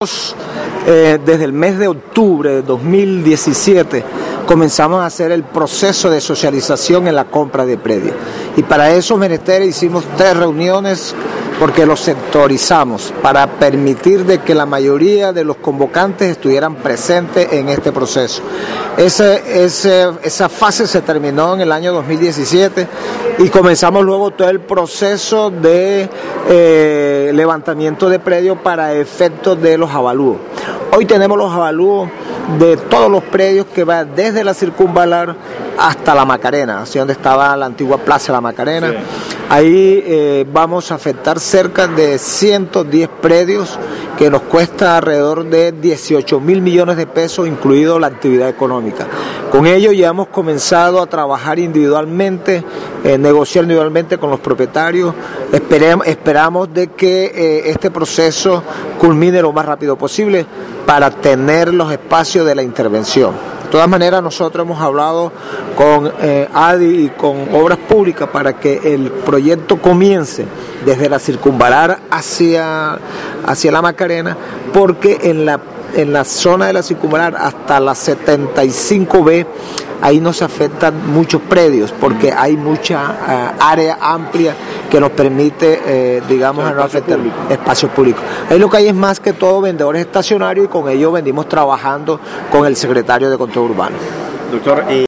Desde el mes de octubre de 2017 comenzamos a hacer el proceso de socialización en la compra de predios, y para esos menesteres hicimos 3 reuniones porque los sectorizamos para permitir de que la mayoría de los convocantes estuvieran presentes en este proceso. Esa fase se terminó en el año 2017 y comenzamos luego todo el proceso de levantamiento de predios para efectos de los avalúos. Hoy tenemos los avalúos de todos los predios que van desde la Circunvalar hasta la Macarena, hacia donde estaba la antigua Plaza La Macarena. Sí. Ahí vamos a afectar cerca de 110 predios que nos cuesta alrededor de 18.000 millones de pesos, incluido la actividad económica. Con ello ya hemos comenzado a trabajar individualmente, negociar individualmente con los propietarios. Esperamos de que este proceso culmine lo más rápido posible para tener los espacios de la intervención. De todas maneras, nosotros hemos hablado con ADI y con Obras Públicas para que el proyecto comience desde la Circunvalar hacia la Macarena, porque en la zona de la Circunvalar hasta la 75B ahí nos afectan muchos predios porque hay mucha área amplia que nos permite, no afectar espacios públicos. Ahí lo que hay es más que todo vendedores estacionarios, y con ello venimos trabajando con el secretario de Control Urbano. Doctor,